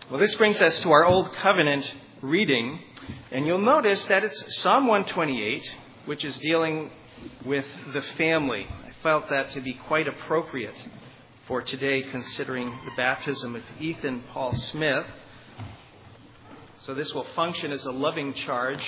Well, this brings us to our Old Covenant reading, and you'll notice that it's Psalm 128, which is dealing with the family. I felt that to be quite appropriate for today, considering the baptism of Ethan Paul Smith. So this will function as a loving charge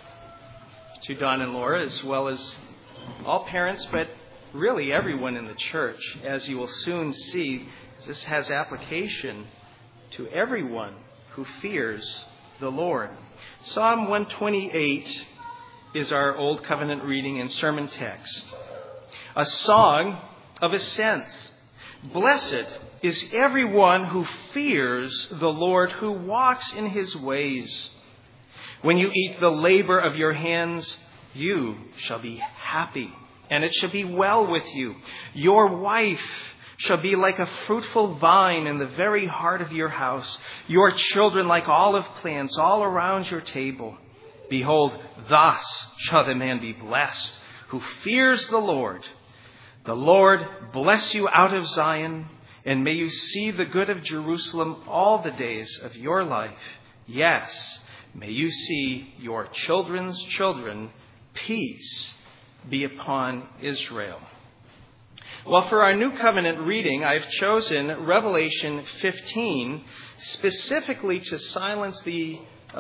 to Don and Laura, as well as all parents, but really everyone in the church, as you will soon see. This has application to everyone who fears the Lord. Psalm 128 is our Old Covenant reading and sermon text. A song of ascents. Blessed is everyone who fears the Lord, who walks in his ways. When you eat the labor of your hands, you shall be happy, and it shall be well with you. Your wife shall be like a fruitful vine in the very heart of your house, your children like olive plants all around your table. Behold, thus shall the man be blessed who fears the Lord. The Lord bless you out of Zion, and may you see the good of Jerusalem all the days of your life. Yes, may you see your children's children. Peace be upon Israel. Well, for our New Covenant reading, I've chosen Revelation 15 specifically to silence the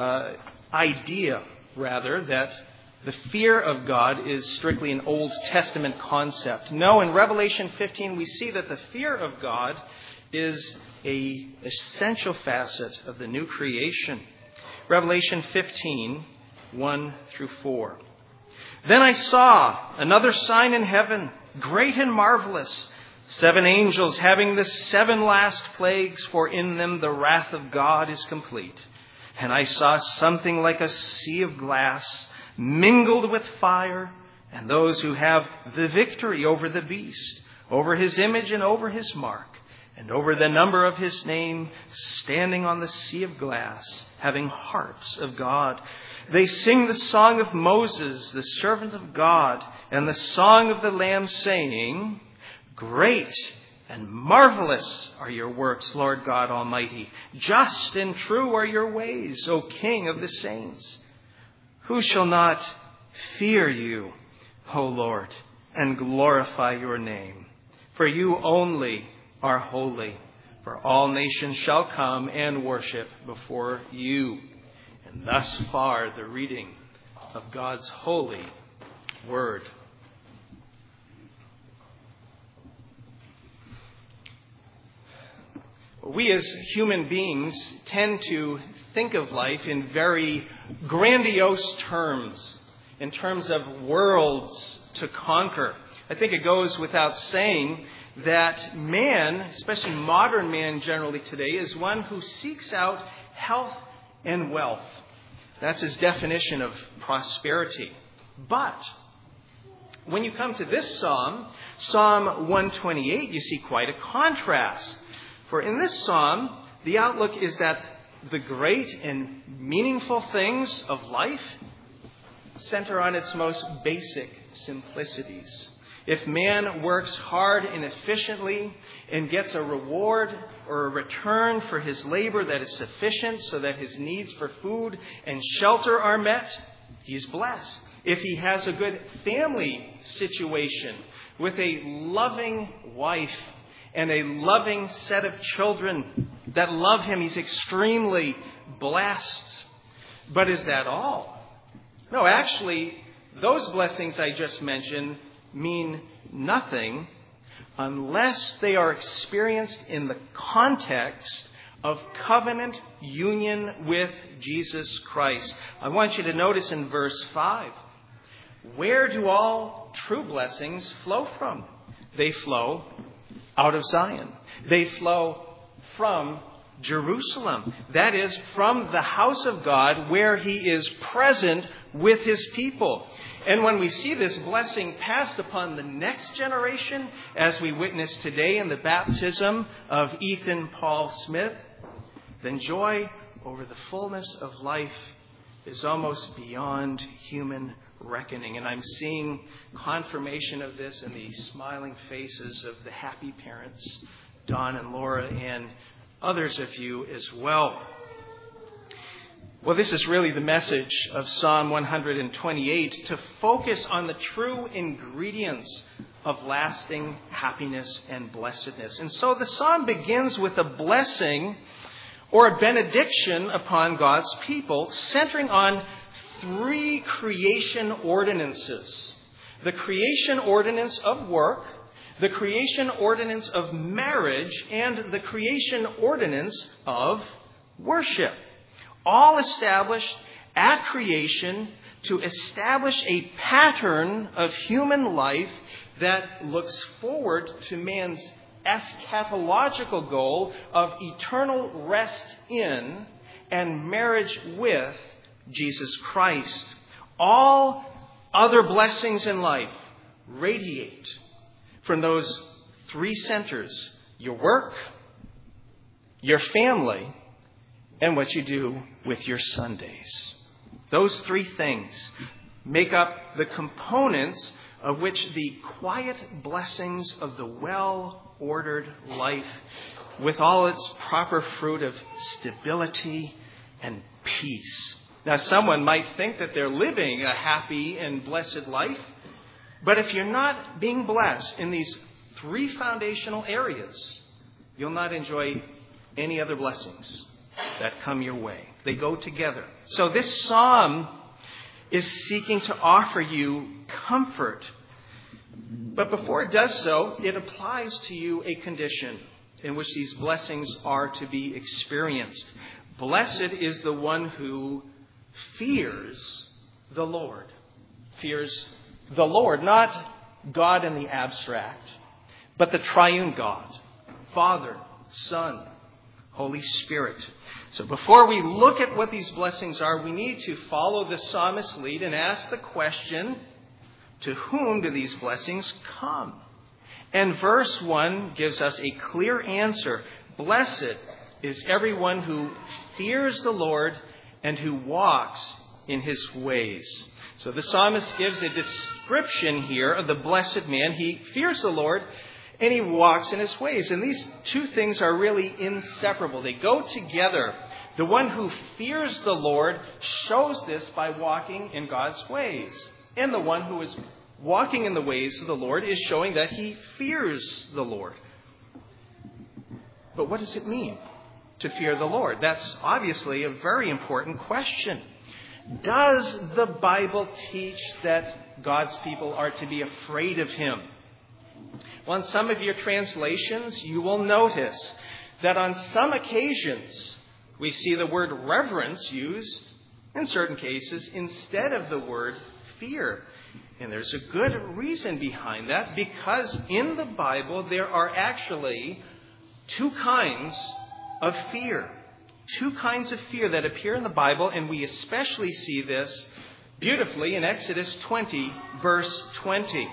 idea, that the fear of God is strictly an Old Testament concept. No, in Revelation 15, we see that the fear of God is an essential facet of the new creation. Revelation 15, 1 through 4. Then I saw another sign in heaven, great and marvelous, 7 angels having the 7 last plagues, for in them the wrath of God is complete. And I saw something like a sea of glass, mingled with fire, and those who have the victory over the beast, over his image and over his mark, and over the number of his name, standing on the sea of glass, having harps of God. They sing the song of Moses, the servant of God, and the song of the Lamb, saying, Great and marvelous are your works, Lord God Almighty. Just and true are your ways, O King of the saints. Who shall not fear you, O Lord, and glorify your name? For you only are holy, for all nations shall come and worship before you. And thus far the reading of God's holy word. We as human beings tend to think of life in very grandiose terms, in terms of worlds to conquer. I think it goes without saying that man, especially modern man generally today, is one who seeks out health and wealth. That's his definition of prosperity. But when you come to this psalm, Psalm 128, you see quite a contrast. For in this psalm, the outlook is that the great and meaningful things of life center on its most basic simplicities. If man works hard and efficiently and gets a reward or a return for his labor that is sufficient so that his needs for food and shelter are met, he's blessed. If he has a good family situation with a loving wife and a loving set of children that love him, he's extremely blessed. But is that all? No, actually, those blessings I just mentioned mean nothing unless they are experienced in the context of covenant union with Jesus Christ. I want you to notice in verse 5, where do all true blessings flow from? They flow out of Zion. They flow from Jerusalem. That is, from the house of God where he is present with his people. And when we see this blessing passed upon the next generation, as we witness today in the baptism of Ethan Paul Smith, then joy over the fullness of life is almost beyond human reckoning. And I'm seeing confirmation of this in the smiling faces of the happy parents, Don and Laura, and others of you as well. Well, this is really the message of Psalm 128, to focus on the true ingredients of lasting happiness and blessedness. And so the psalm begins with a blessing or a benediction upon God's people, centering on three creation ordinances: the creation ordinance of work, the creation ordinance of marriage, and the creation ordinance of worship. All established at creation to establish a pattern of human life that looks forward to man's eschatological goal of eternal rest in and marriage with Jesus Christ. All other blessings in life radiate from those three centers: your work, your family, and what you do with your Sundays. Those three things make up the components of which the quiet blessings of the well-ordered life, with all its proper fruit of stability and peace. Now, someone might think that they're living a happy and blessed life, but if you're not being blessed in these three foundational areas, you'll not enjoy any other blessings that come your way. They go together. So this psalm is seeking to offer you comfort. But before it does so, it applies to you a condition in which these blessings are to be experienced. Blessed is the one who fears the Lord. Fears the Lord, not God in the abstract, but the triune God, Father, Son, Holy Spirit. So before we look at what these blessings are, we need to follow the psalmist's lead and ask the question, to whom do these blessings come? And verse 1 gives us a clear answer. Blessed is everyone who fears the Lord and who walks in his ways. So the psalmist gives a description here of the blessed man. He fears the Lord and he walks in his ways. And these two things are really inseparable. They go together. The one who fears the Lord shows this by walking in God's ways. And the one who is walking in the ways of the Lord is showing that he fears the Lord. But what does it mean to fear the Lord? That's obviously a very important question. Does the Bible teach that God's people are to be afraid of him? Well, in some of your translations, you will notice that on some occasions we see the word reverence used in certain cases instead of the word fear. And there's a good reason behind that, because in the Bible there are actually two kinds of fear. Two kinds of fear that appear in the Bible, and we especially see this beautifully in Exodus 20, verse 20.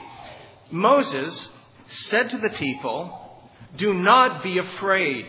Moses said to the people, "Do not be afraid.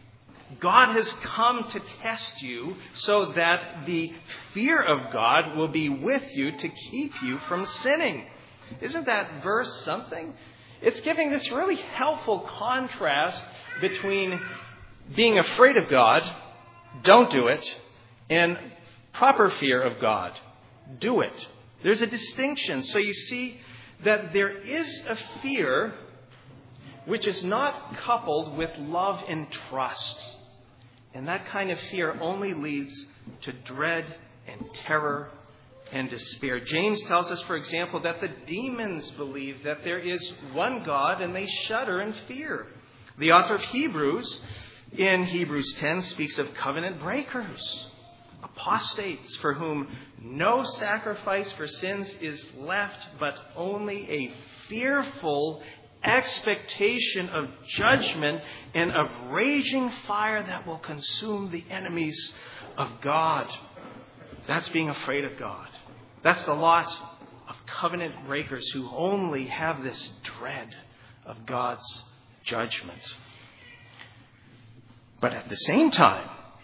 God has come to test you so that the fear of God will be with you to keep you from sinning." Isn't that verse something? It's giving this really helpful contrast between being afraid of God, don't do it, and proper fear of God, do it. There's a distinction. So you see that there is a fear which is not coupled with love and trust. And that kind of fear only leads to dread and terror and despair. James tells us, for example, that the demons believe that there is one God and they shudder in fear. The author of Hebrews, in Hebrews 10, speaks of covenant breakers, apostates for whom no sacrifice for sins is left, but only a fearful expectation of judgment and of raging fire that will consume the enemies of God. That's being afraid of God. That's the lot of covenant breakers who only have this dread of God's judgment. But at the same time,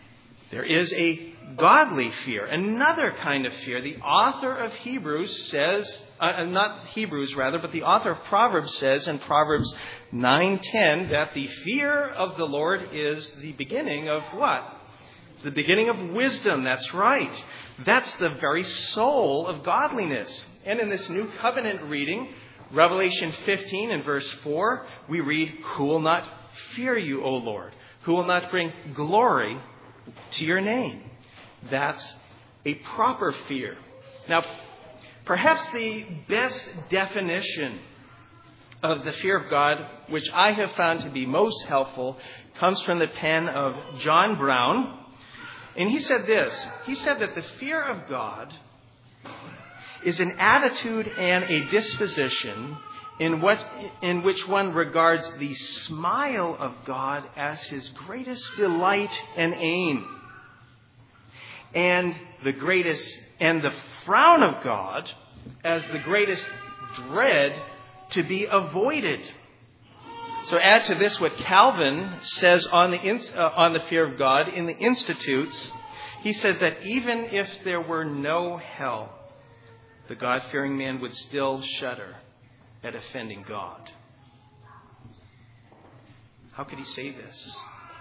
There is a godly fear, another kind of fear. The author of Hebrews says, not Hebrews rather, but the author of Proverbs says in Proverbs 9:10 that the fear of the Lord is the beginning of what? It's the beginning of wisdom. That's right. That's the very soul of godliness. And in this New Covenant reading, Revelation 15 and verse 4, we read, "Who will not fear you, O Lord? Who will not bring glory to your name?" That's a proper fear. Now, perhaps the best definition of the fear of God, which I have found to be most helpful, comes from the pen of John Brown. And he said this. He said that the fear of God is an attitude and a disposition in which one regards the smile of God as his greatest delight and aim, and the frown of God as the greatest dread to be avoided. So add to this what Calvin says on the fear of God in the Institutes. He says that even if there were no hell, the God-fearing man would still shudder at offending God. How could he say this?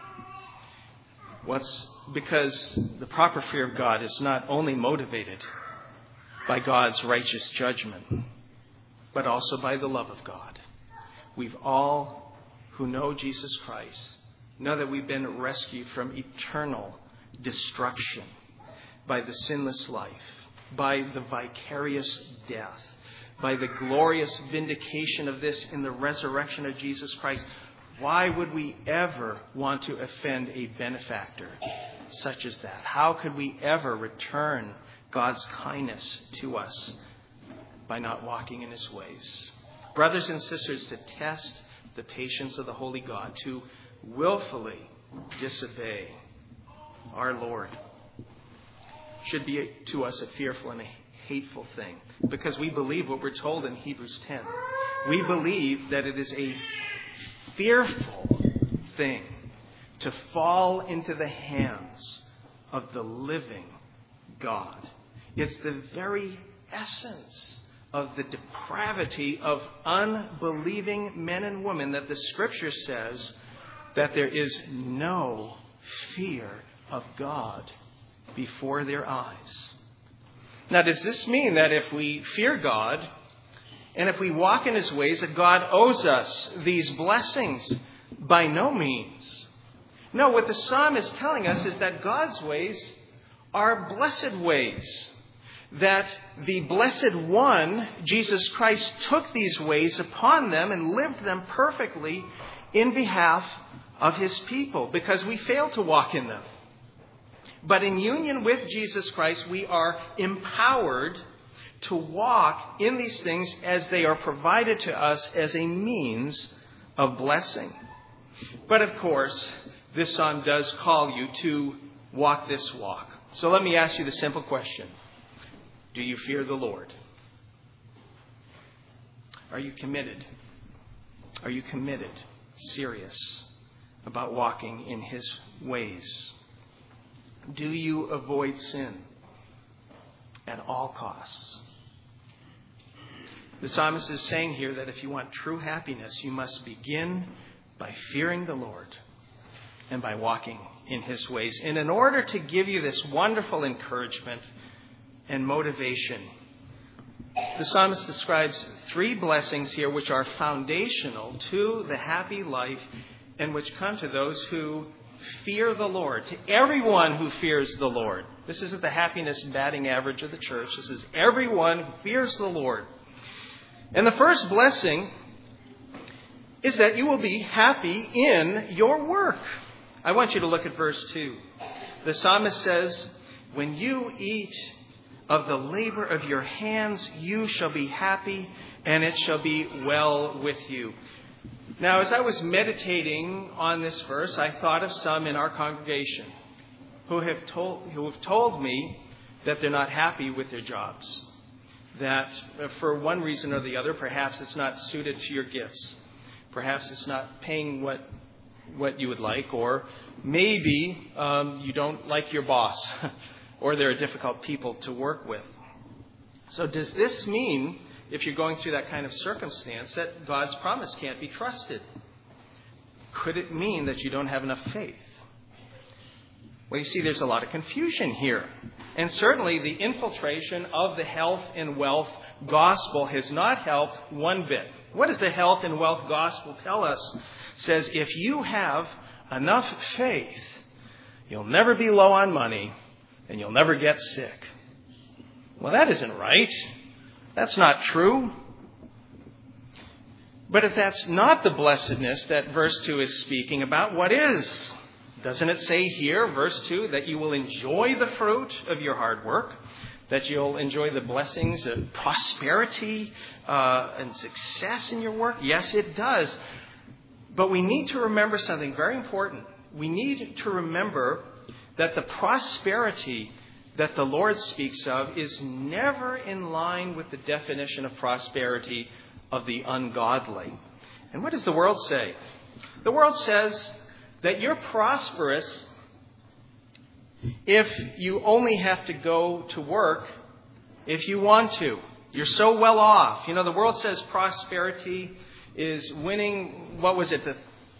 Because the proper fear of God is not only motivated by God's righteous judgment, but also by the love of God. We've all who know Jesus Christ know that we've been rescued from eternal destruction by the sinless life, by the vicarious death, by the glorious vindication of this in the resurrection of Jesus Christ. Why would we ever want to offend a benefactor such as that? How could we ever return God's kindness to us by not walking in his ways? Brothers and sisters, to test the patience of the holy God, to willfully disobey our Lord should be to us a fearful and a hateful thing, because we believe what we're told in Hebrews 10. We believe that it is a fearful thing to fall into the hands of the living God. It's the very essence of the depravity of unbelieving men and women that the Scripture says that there is no fear of God before their eyes. Now, does this mean that if we fear God and if we walk in his ways, that God owes us these blessings? By no means. No, what the psalm is telling us is that God's ways are blessed ways. That the Blessed One, Jesus Christ, took these ways upon them and lived them perfectly in behalf of his people, because we fail to walk in them. But in union with Jesus Christ, we are empowered to walk in these things as they are provided to us as a means of blessing. But of course, this psalm does call you to walk this walk. So let me ask you the simple question. Do you fear the Lord? Are you committed? Are you committed, serious about walking in his ways? Do you avoid sin at all costs? The psalmist is saying here that if you want true happiness, you must begin by fearing the Lord and by walking in his ways. And in order to give you this wonderful encouragement and motivation, the psalmist describes three blessings here which are foundational to the happy life and which come to those who fear the Lord, to everyone who fears the Lord. This isn't the happiness batting average of the church. This is everyone who fears the Lord. And the first blessing is that you will be happy in your work. I want you to look at verse 2. The psalmist says, "When you eat of the labor of your hands, you shall be happy, and it shall be well with you." Now, as I was meditating on this verse, I thought of some in our congregation who have told me that they're not happy with their jobs. That for one reason or the other, perhaps it's not suited to your gifts. Perhaps it's not paying what what you would like, or maybe you don't like your boss, or they're difficult people to work with. So does this mean, if you're going through that kind of circumstance, that God's promise can't be trusted? Could it mean that you don't have enough faith? Well, you see, there's a lot of confusion here. And certainly the infiltration of the health and wealth gospel has not helped one bit. What does the health and wealth gospel tell us? It says, if you have enough faith, you'll never be low on money and you'll never get sick. Well, that isn't right. That's not true. But if that's not the blessedness that verse 2 is speaking about, what is? Doesn't it say here, verse 2, that you will enjoy the fruit of your hard work, that you'll enjoy the blessings of prosperity and success in your work? Yes, it does. But we need to remember something very important. We need to remember that the prosperity that the Lord speaks of is never in line with the definition of prosperity of the ungodly. And what does the world say? The world says that you're prosperous if you only have to go to work if you want to. You're so well off. You know, the world says prosperity is winning, the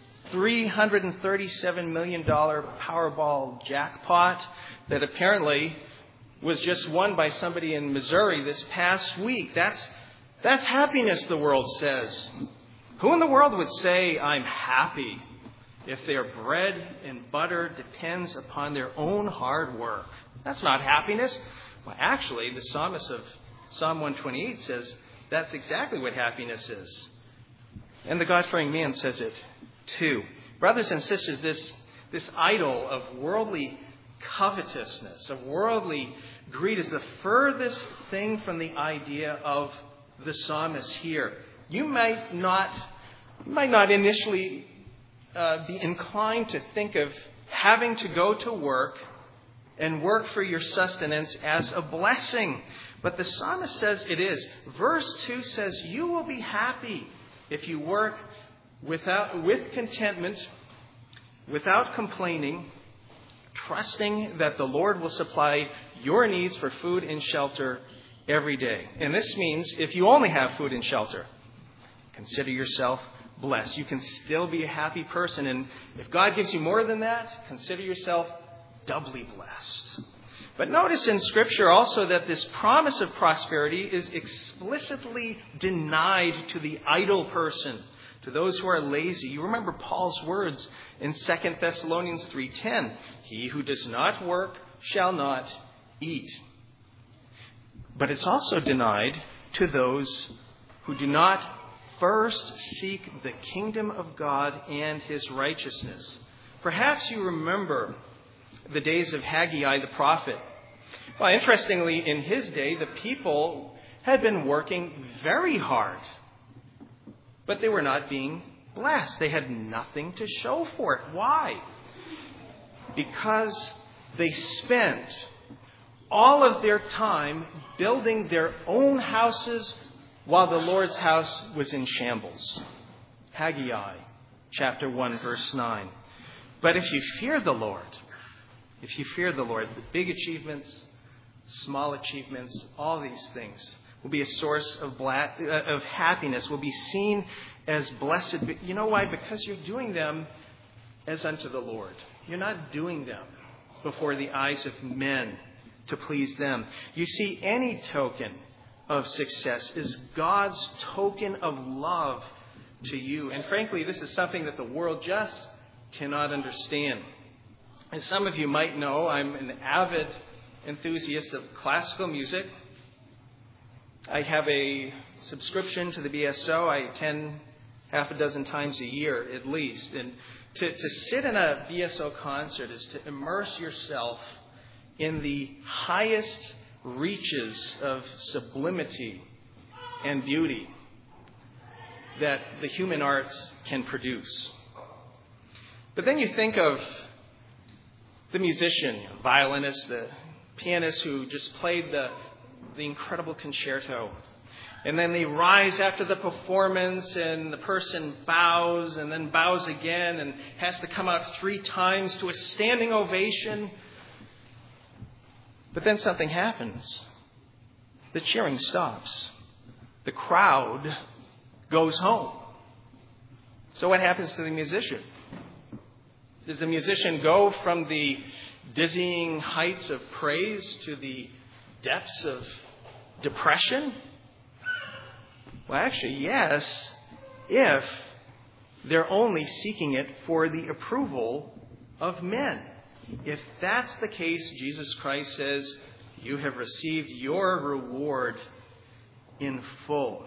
$337 million Powerball jackpot that apparently was just won by somebody in Missouri this past week. That's happiness, the world says. Who in the world would say, I'm happy, if their bread and butter depends upon their own hard work? That's not happiness. Well, actually, the psalmist of Psalm 128 says that's exactly what happiness is. And the God-fearing man says it too. Brothers and sisters, this idol of worldly covetousness, of worldly greed, is the furthest thing from the idea of the psalmist here. You might not initially be inclined to think of having to go to work and work for your sustenance as a blessing. But the psalmist says it is. Verse 2 says you will be happy if you work with contentment, without complaining, trusting that the Lord will supply your needs for food and shelter every day. And this means if you only have food and shelter, consider yourself blessed. You can still be a happy person. And if God gives you more than that, consider yourself doubly blessed. But notice in Scripture also that this promise of prosperity is explicitly denied to the idle person, to those who are lazy. You remember Paul's words in 2 Thessalonians 3:10. He who does not work shall not eat. But it's also denied to those who do not first seek the kingdom of God and His righteousness. Perhaps you remember the days of Haggai the prophet. Well, interestingly, in his day, the people had been working very hard, but they were not being blessed. They had nothing to show for it. Why? Because they spent all of their time building their own houses while the Lord's house was in shambles. Haggai chapter 1, verse 9. But if you fear the Lord, the big achievements, small achievements, all these things will be a source of happiness, will be seen as blessed. But you know why? Because you're doing them as unto the Lord. You're not doing them before the eyes of men to please them. You see, any token of success is God's token of love to you. And frankly, this is something that the world just cannot understand. As some of you might know, I'm an avid enthusiast of classical music. I have a subscription to the BSO. I attend half a dozen times a year at least. And to sit in a BSO concert is to immerse yourself in the highest reaches of sublimity and beauty that the human arts can produce. But then you think of the musician, violinist, the pianist who just played the incredible concerto. And then they rise after the performance, and the person bows and then bows again and has to come out 3 times to a standing ovation. But then something happens. The cheering stops. The crowd goes home. So what happens to the musician? Does the musician go from the dizzying heights of praise to the depths of depression? Well, actually, yes, if they're only seeking it for the approval of men. If that's the case, Jesus Christ says, you have received your reward in full.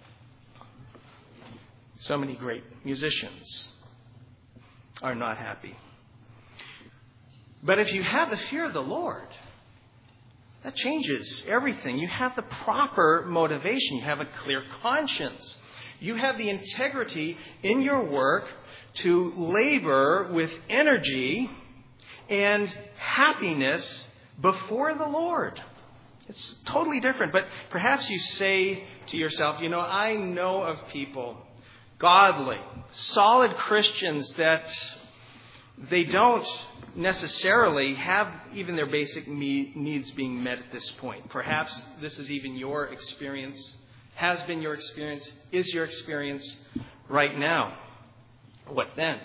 So many great musicians are not happy. But if you have the fear of the Lord, that changes everything. You have the proper motivation. You have a clear conscience. You have the integrity in your work to labor with energy and happiness before the Lord. It's totally different. But perhaps you say to yourself, I know of people, godly, solid Christians, that they don't necessarily have even their basic needs being met at this point. Perhaps this is even your experience, has been your experience, is your experience right now. What then?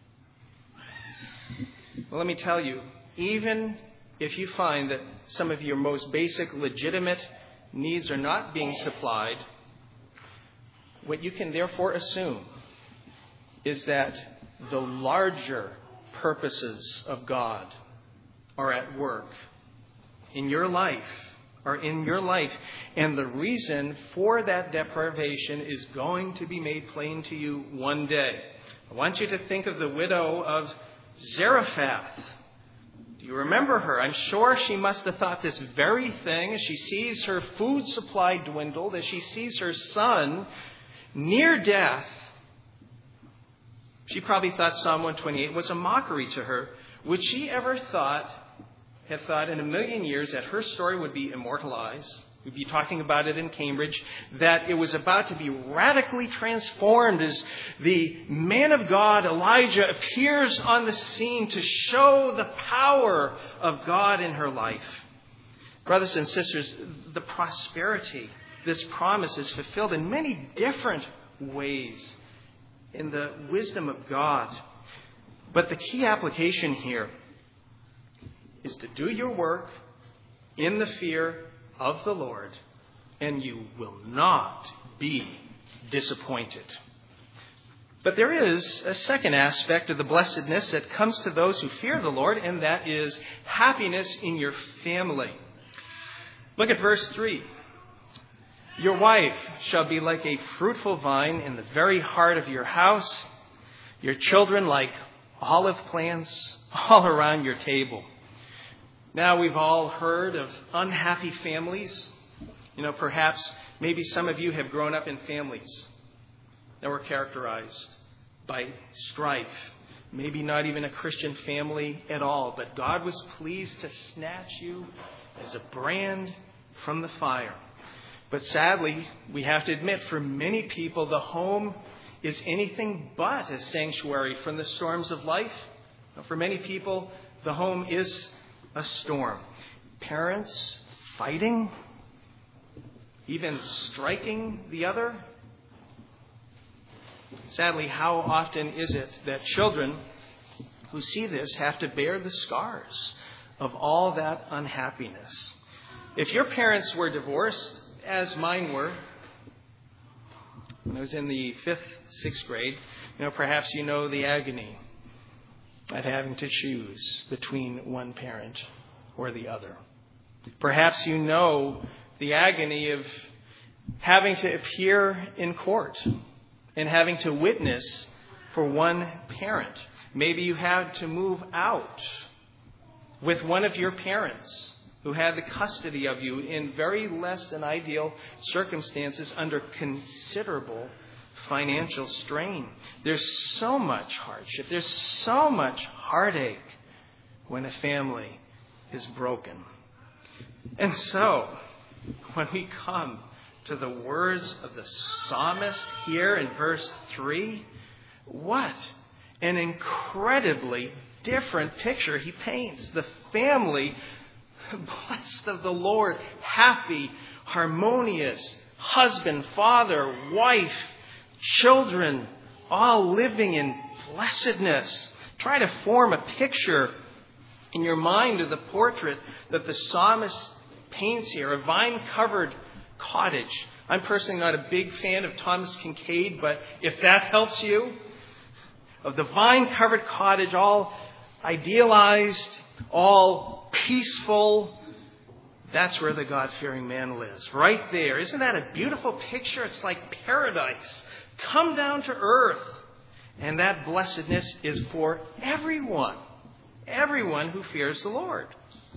Well, let me tell you, even if you find that some of your most basic, legitimate needs are not being supplied, what you can therefore assume is that the larger purposes of God are at work in your life, and the reason for that deprivation is going to be made plain to you one day. I want you to think of the widow of Zarephath. Do you remember her? I'm sure she must have thought this very thing as she sees her food supply dwindled, as she sees her son near death. She probably thought Psalm 128 was a mockery to her. Would she ever have thought in a million years that her story would be immortalized? We'd be talking about it in Cambridge, that it was about to be radically transformed as the man of God, Elijah, appears on the scene to show the power of God in her life. Brothers and sisters, the prosperity, this promise is fulfilled in many different ways in the wisdom of God. But the key application here is to do your work in the fear of the Lord, and you will not be disappointed. But there is a second aspect of the blessedness that comes to those who fear the Lord, and that is happiness in your family. Look at verse 3. Your wife shall be like a fruitful vine in the very heart of your house, your children like olive plants all around your table. Now, we've all heard of unhappy families. Perhaps maybe some of you have grown up in families that were characterized by strife. Maybe not even a Christian family at all, but God was pleased to snatch you as a brand from the fire. But sadly, we have to admit, for many people, the home is anything but a sanctuary from the storms of life. For many people, the home is a storm. Parents fighting, even striking the other. Sadly, how often is it that children who see this have to bear the scars of all that unhappiness? If your parents were divorced, as mine were, when I was in the 5th, 6th grade, perhaps you know the agony of having to choose between one parent or the other. Perhaps you know the agony of having to appear in court and having to witness for one parent. Maybe you had to move out with one of your parents who had the custody of you in very less than ideal circumstances under considerable financial strain. There's so much hardship. There's so much heartache when a family is broken. And so, when we come to the words of the psalmist here in verse 3? What an incredibly different picture he paints. The family, blessed of the Lord, happy, harmonious, husband, father, wife, children, all living in blessedness. Try to form a picture in your mind of the portrait that the psalmist paints here, a vine-covered cottage. I'm personally not a big fan of Thomas Kincaid, but if that helps you, of the vine-covered cottage, all idealized, all peaceful, that's where the God-fearing man lives, right there. Isn't that a beautiful picture? It's like paradise. Come down to earth. And that blessedness is for everyone who fears the Lord.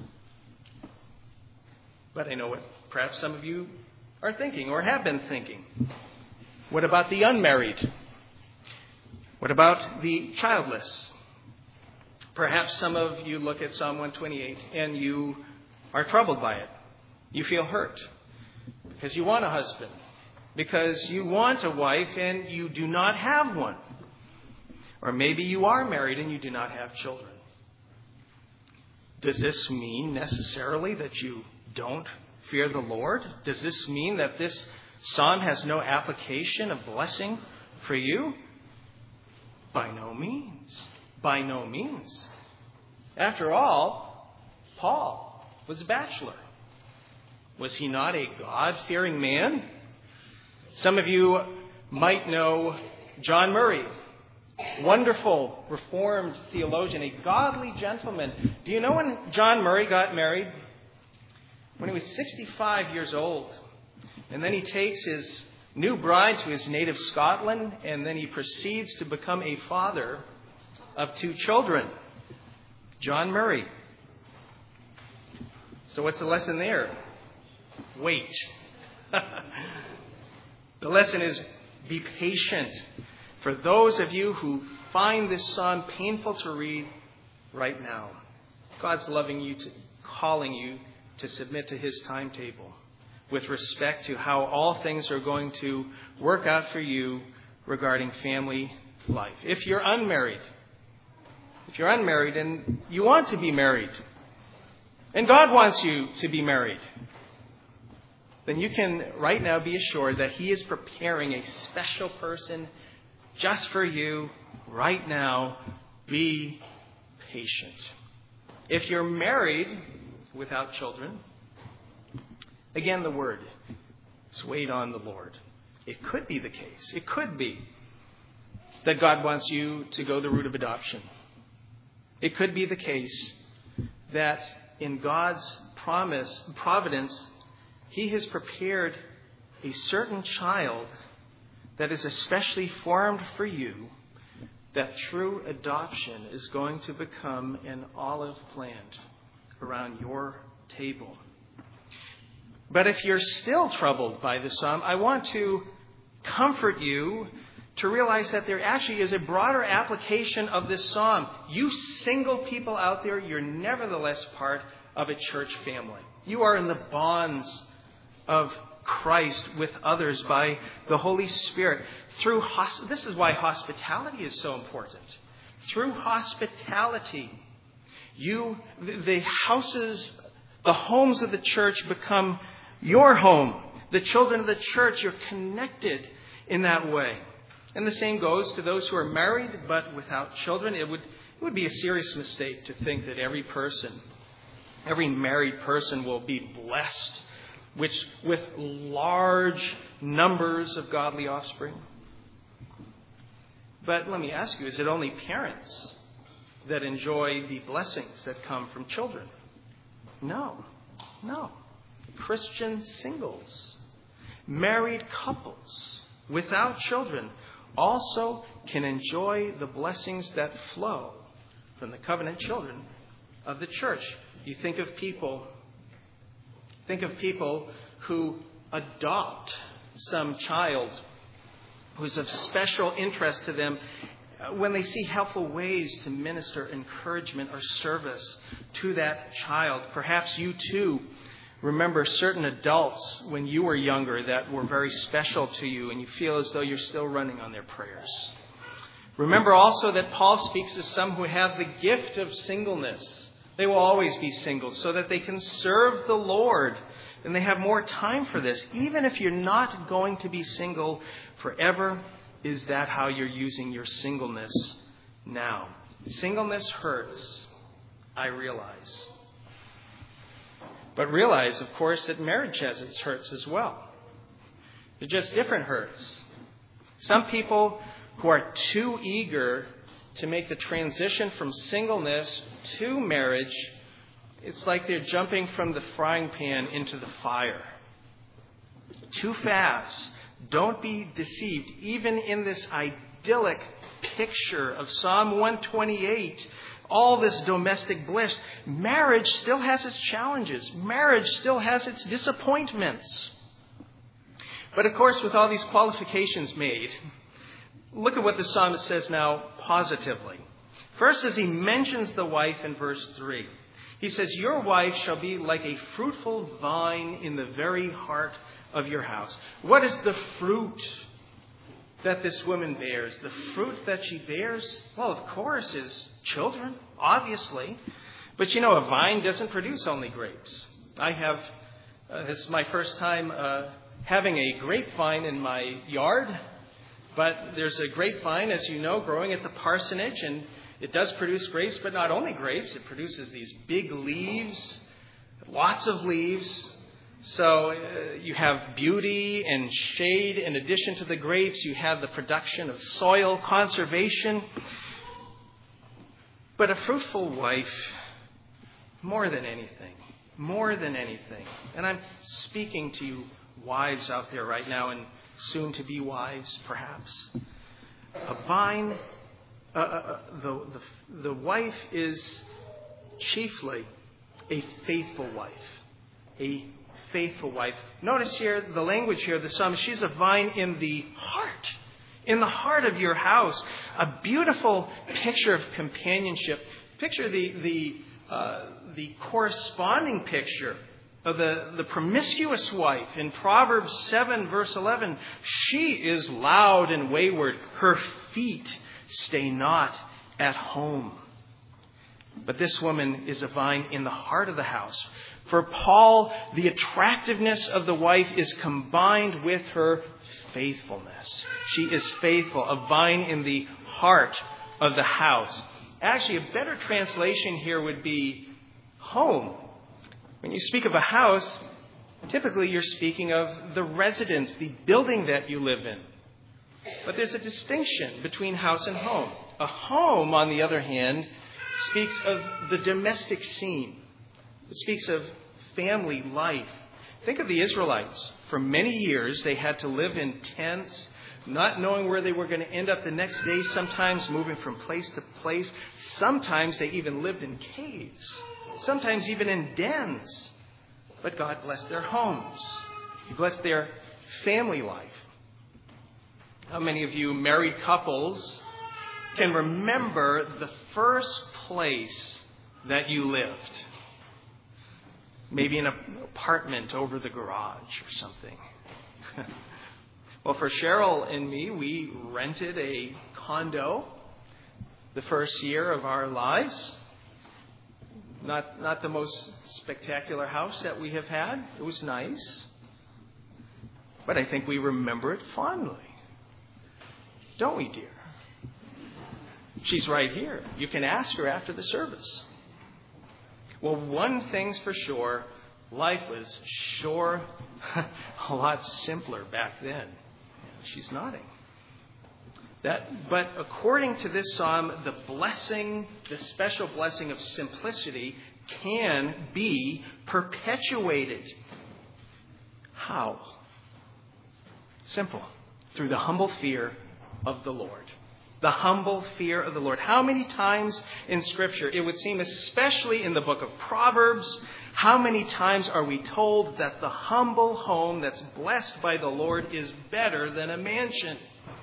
But I know what perhaps some of you are thinking or have been thinking. What about the unmarried? What about the childless? Perhaps some of you look at Psalm 128 and you are troubled by it. You feel hurt because you want a husband, because you want a wife and you do not have one. Or maybe you are married and you do not have children. Does this mean necessarily that you don't fear the Lord? Does this mean that this psalm has no application of blessing for you? By no means. By no means. After all, Paul was a bachelor. Was he not a God-fearing man? Some of you might know John Murray. Wonderful Reformed theologian, a godly gentleman. Do you know when John Murray got married? When he was 65 years old. And then he takes his new bride to his native Scotland, and then he proceeds to become a father of 2 children. John Murray. So what's the lesson there? Wait. The lesson is be patient. For those of you who find this psalm painful to read right now, God's calling you to submit to His timetable with respect to how all things are going to work out for you regarding family life. If you're unmarried and you want to be married, and God wants you to be married, then you can right now be assured that He is preparing a special person just for you right now. Be patient. If you're married without children, again, the word is wait on the Lord. It could be the case. It could be that God wants you to go the route of adoption. It could be the case that in God's providence, He has prepared a certain child that is especially formed for you, that through adoption is going to become an olive plant around your table. But if you're still troubled by the psalm, I want to comfort you to realize that there actually is a broader application of this psalm. You single people out there, you're nevertheless part of a church family. You are in the bonds of Christ with others by the Holy Spirit. This is why hospitality is so important. Through hospitality, the homes of the church become your home. The children of the church, you're connected in that way. And the same goes to those who are married but without children. It would be a serious mistake to think that every married person will be blessed with large numbers of godly offspring. But let me ask you, is it only parents that enjoy the blessings that come from children? No. Christian singles, married couples without children also can enjoy the blessings that flow from the covenant children of the church. You think of people who adopt some child who's of special interest to them when they see helpful ways to minister encouragement or service to that child. Perhaps you too remember certain adults when you were younger that were very special to you and you feel as though you're still running on their prayers. Remember also that Paul speaks to some who have the gift of singleness. They will always be single so that they can serve the Lord and they have more time for this. Even if you're not going to be single forever, is that how you're using your singleness now? Singleness hurts, I realize. But realize, of course, that marriage has its hurts as well. They're just different hurts. Some people who are too eager to make the transition from singleness to marriage, it's like they're jumping from the frying pan into the fire. Too fast. Don't be deceived. Even in this idyllic picture of Psalm 128, all this domestic bliss, marriage still has its challenges. Marriage still has its disappointments. But of course, with all these qualifications made, look at what the psalmist says now positively. First, as he mentions the wife in verse 3, he says, your wife shall be like a fruitful vine in the very heart of your house. What is the fruit that this woman bears? The fruit that she bears, well, of course, is children, obviously. But you know, a vine doesn't produce only grapes. I have, this is my first time having a grapevine in my yard. But there's a grapevine, as you know, growing at the parsonage, and it does produce grapes, but not only grapes. It produces these big leaves, lots of leaves. So you have beauty and shade. In addition to the grapes, you have the production of soil conservation. But a fruitful wife, more than anything, and I'm speaking to you wives out there right now and soon to be wives, perhaps. A vine, the wife is chiefly a faithful wife. A faithful wife. Notice here, the language here, the psalmist, she's a vine in the heart of your house. A beautiful picture of companionship. Picture the corresponding picture of the promiscuous wife in Proverbs 7, verse 11. She is loud and wayward. Her feet stay not at home. But this woman is a vine in the heart of the house. For Paul, the attractiveness of the wife is combined with her faithfulness. She is faithful, a vine in the heart of the house. Actually, a better translation here would be home. When you speak of a house, typically you're speaking of the residence, the building that you live in. But there's a distinction between house and home. A home, on the other hand, speaks of the domestic scene. It speaks of family life. Think of the Israelites. For many years, they had to live in tents, not knowing where they were going to end up the next day, sometimes moving from place to place. Sometimes they even lived in caves, sometimes even in dens. But God blessed their homes. He blessed their family life. How many of you married couples can remember the first place that you lived? Maybe an apartment over the garage or something. Well, for Cheryl and me, we rented a condo the first year of our lives. Not the most spectacular house that we have had. It was nice. But I think we remember it fondly. Don't we, dear? She's right here. You can ask her after the service. Well, one thing's for sure, life was sure a lot simpler back then. She's nodding. But according to this psalm, the blessing, the special blessing of simplicity can be perpetuated. How? Simple. Through the humble fear of the Lord. The humble fear of the Lord. How many times in Scripture, it would seem, especially in the book of Proverbs, how many times are we told that the humble home that's blessed by the Lord is better than a mansion?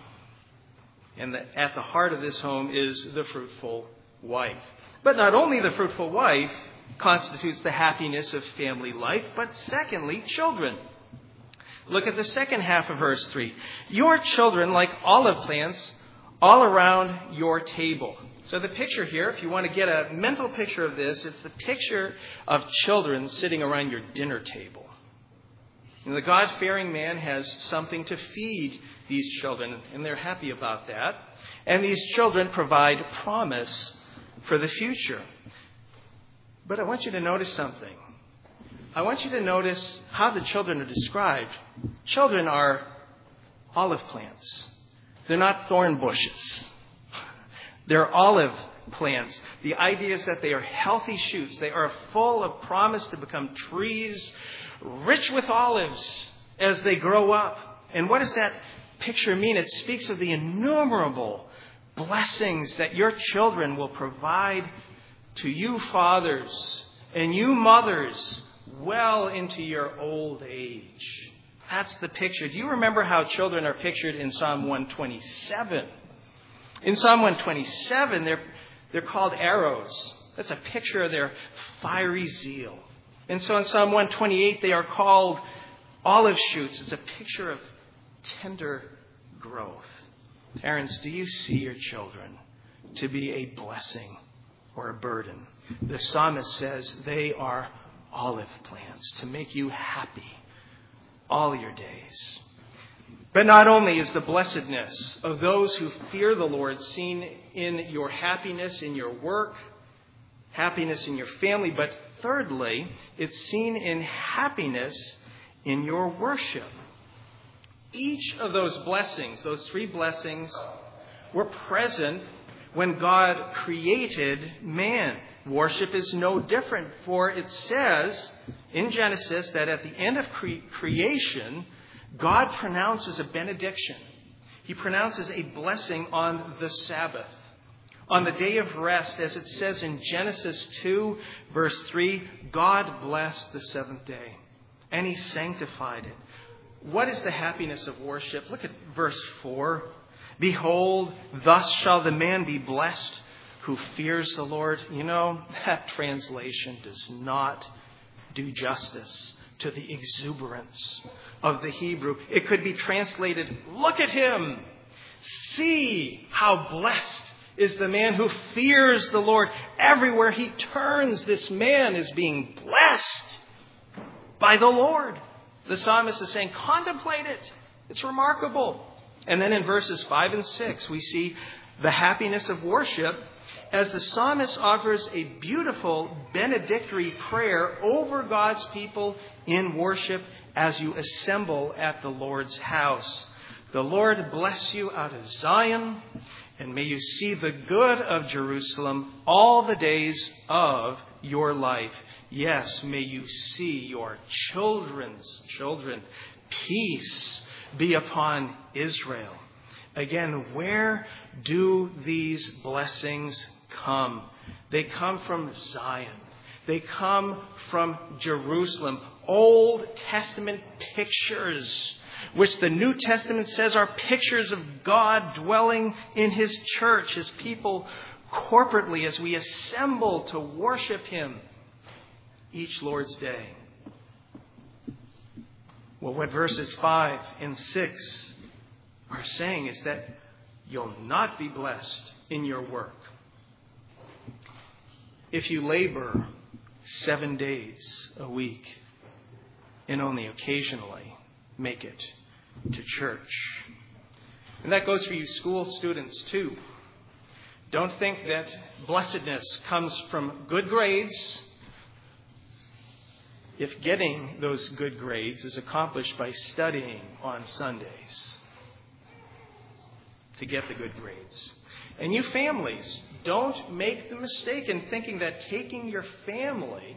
And that at the heart of this home is the fruitful wife. But not only the fruitful wife, constitutes the happiness of family life, but secondly, children. Look at the second half of verse 3. Your children, like olive plants, all around your table. So the picture here, if you want to get a mental picture of this, it's the picture of children sitting around your dinner table. And the God-fearing man has something to feed these children, and they're happy about that. And these children provide promise for the future. But I want you to notice something. I want you to notice how the children are described. Children are olive plants. They're not thorn bushes. They're olive plants. The idea is that they are healthy shoots. They are full of promise to become trees, rich with olives as they grow up. And what does that picture mean? It speaks of the innumerable blessings that your children will provide to you fathers and you mothers well into your old age. That's the picture. Do you remember how children are pictured in Psalm 127? In Psalm 127, they're called arrows. That's a picture of their fiery zeal. And so in Psalm 128, they are called olive shoots. It's a picture of tender growth. Parents, do you see your children to be a blessing or a burden? The psalmist says they are olive plants to make you happy all your days. But not only is the blessedness of those who fear the Lord seen in your happiness in your work, happiness in your family, but thirdly, it's seen in happiness in your worship. Each of those blessings, those three blessings, were present when God created man. Worship is no different, for it says in Genesis that at the end of creation, God pronounces a benediction. He pronounces a blessing on the Sabbath, on the day of rest, as it says in Genesis 2, verse 3, God blessed the seventh day, and He sanctified it. What is the happiness of worship? Look at verse 4. Behold, thus shall the man be blessed who fears the Lord. You know, that translation does not do justice to the exuberance of the Hebrew. It could be translated, look at him. See how blessed is the man who fears the Lord. Everywhere he turns, this man is being blessed by the Lord. The psalmist is saying, contemplate it. It's remarkable. And then in verses 5 and 6, we see the happiness of worship as the psalmist offers a beautiful benedictory prayer over God's people in worship as you assemble at the Lord's house. The Lord bless you out of Zion, and may you see the good of Jerusalem all the days of your life. Yes, may you see your children's children. Peace be upon Israel. Again, where do these blessings come? They come from Zion. They come from Jerusalem. Old Testament pictures, which the New Testament says are pictures of God dwelling in His church, His people corporately as we assemble to worship Him each Lord's Day. Well, what verses 5 and 6 are saying is that you'll not be blessed in your work if you labor 7 days a week and only occasionally make it to church. And that goes for you school students too. Don't think that blessedness comes from good grades if getting those good grades is accomplished by studying on Sundays to get the good grades. And you families, don't make the mistake in thinking that taking your family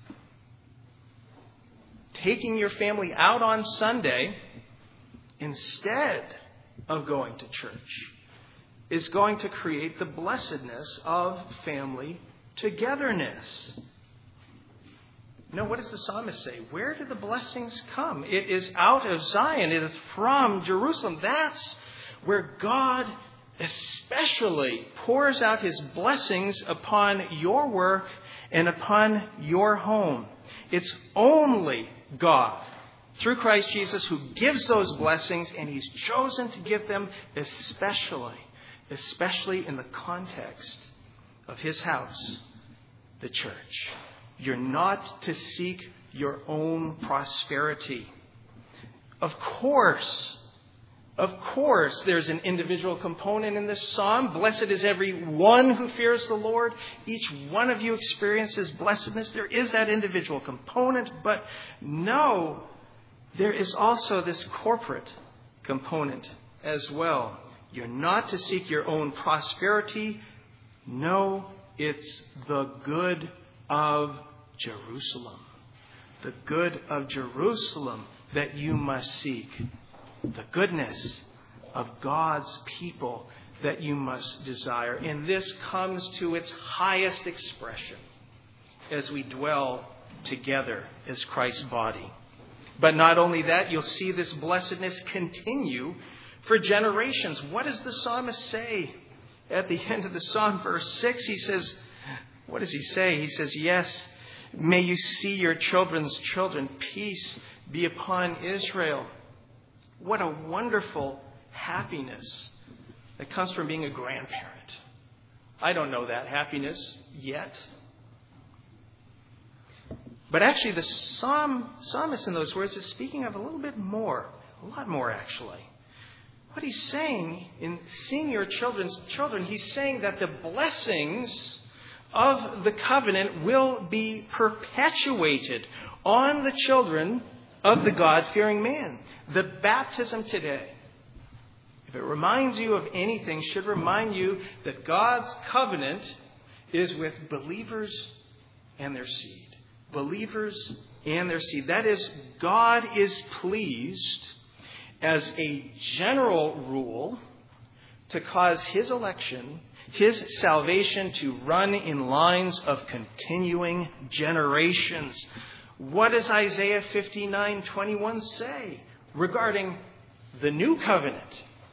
out on Sunday instead of going to church is going to create the blessedness of family togetherness. No, what does the psalmist say? Where do the blessings come? It is out of Zion. It is from Jerusalem. That's where God especially pours out his blessings upon your work and upon your home. It's only God, through Christ Jesus, who gives those blessings, and he's chosen to give them especially in the context of his house, the church. You're not to seek your own prosperity. Of course, there's an individual component in this psalm. Blessed is every one who fears the Lord. Each one of you experiences blessedness. There is that individual component. But no, there is also this corporate component as well. You're not to seek your own prosperity. No, it's the good of Jerusalem. The good of Jerusalem that you must seek. The goodness of God's people that you must desire. And this comes to its highest expression as we dwell together as Christ's body. But not only that, you'll see this blessedness continue for generations. What does the psalmist say at the end of the psalm, verse 6? He says, what does he say? He says, yes, may you see your children's children. Peace be upon Israel. What a wonderful happiness that comes from being a grandparent. I don't know that happiness yet. But actually, the psalmist in those words is speaking of a little bit more, a lot more actually. What he's saying in seeing your children's children, he's saying that the blessings of the covenant will be perpetuated on the children of the God-fearing man. The baptism today, if it reminds you of anything, should remind you that God's covenant is with believers and their seed. Believers and their seed. That is, God is pleased as a general rule to cause his election, his salvation to run in lines of continuing generations. What does Isaiah 59:21 say regarding the new covenant?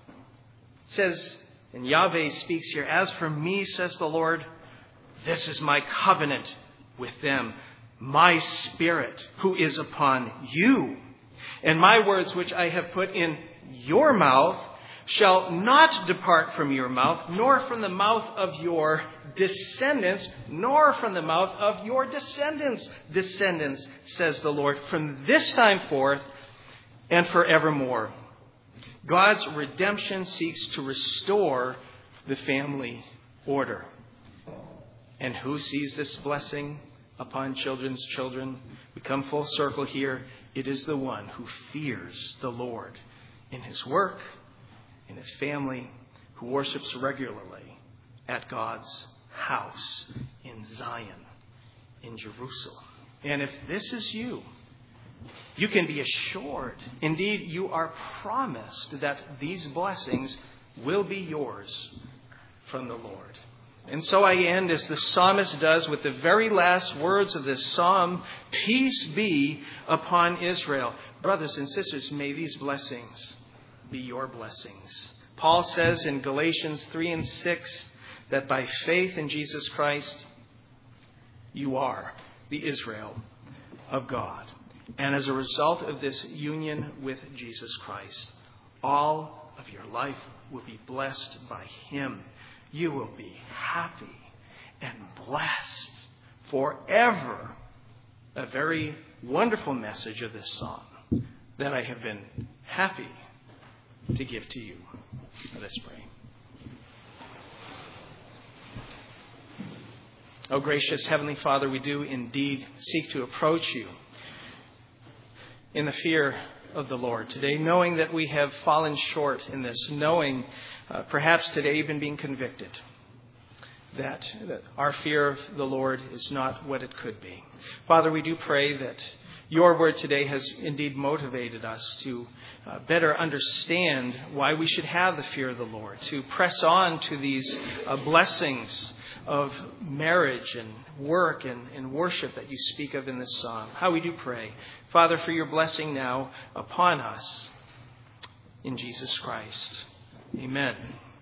It says, and Yahweh speaks here, as for me, says the Lord, this is my covenant with them, my spirit who is upon you. And my words which I have put in your mouth shall not depart from your mouth, nor from the mouth of your descendants, nor from the mouth of your descendants' descendants, says the Lord, from this time forth and forevermore. God's redemption seeks to restore the family order. And who sees this blessing upon children's children? We come full circle here. It is the one who fears the Lord in his work, in his family, who worships regularly at God's house in Zion, in Jerusalem. And if this is you, you can be assured, indeed you are promised, that these blessings will be yours from the Lord. And so I end as the psalmist does with the very last words of this psalm, peace be upon Israel. Brothers and sisters, may these blessings be your blessings. Paul says in Galatians 3 and 6 that by faith in Jesus Christ, you are the Israel of God. And as a result of this union with Jesus Christ, all of your life will be blessed by him. You will be happy and blessed forever. A very wonderful message of this psalm that I have been happy to give to you. Let's pray. Oh, gracious Heavenly Father, we do indeed seek to approach you in the fear of the Lord today, knowing that we have fallen short in this, knowing perhaps today even being convicted that our fear of the Lord is not what it could be. Father, we do pray that your word today has indeed motivated us to better understand why we should have the fear of the Lord, to press on to these blessings of marriage and work and worship that you speak of in this psalm. How we do pray, Father, for your blessing now upon us in Jesus Christ. Amen.